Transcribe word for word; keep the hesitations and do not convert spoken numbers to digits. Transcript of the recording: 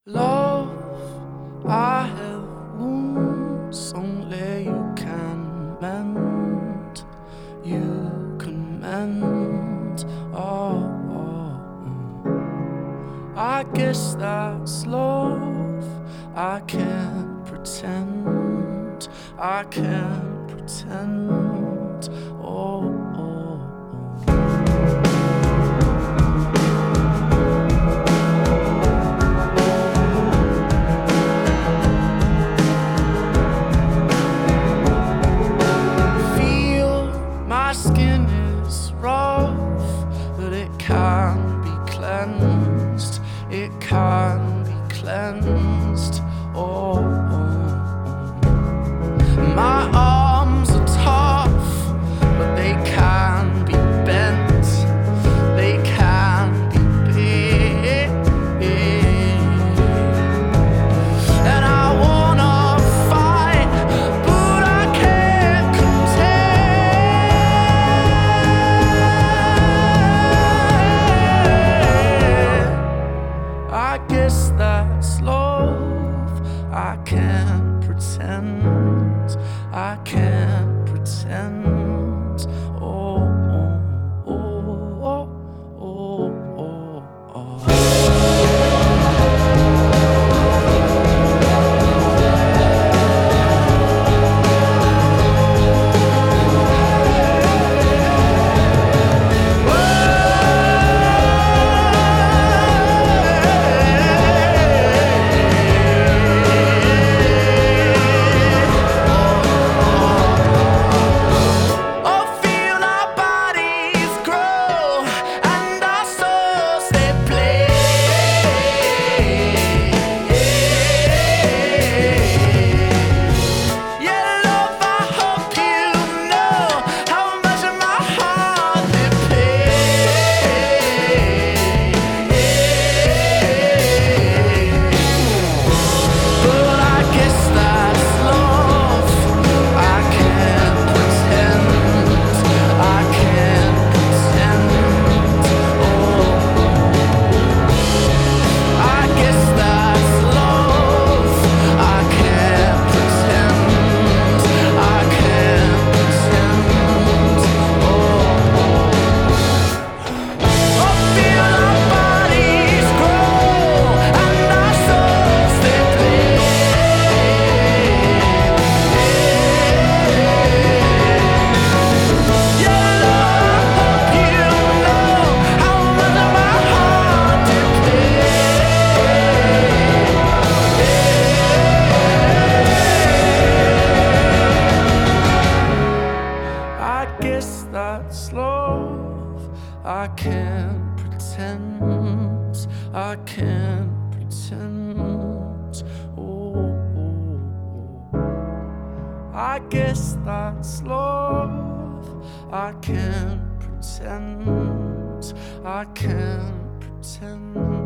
Love, I have wounds only you can mend. You can mend. Oh, oh, oh. I guess that's love. I can't pretend. I can't pretend. Oh, oh, oh. My skin is rough, but it can be cleansed. It can be cleansed. Oh, oh, oh. My arms are tough, but they can be bent. They can be big. And I wanna fight, but I can't contain. I guess that's love. I can't pretend. I can't pretend. Oh, oh, oh, oh, oh, oh, oh. That's love. I can't pretend. I can't pretend. Oh, oh, oh. I guess that's love. I can't pretend. I can't pretend.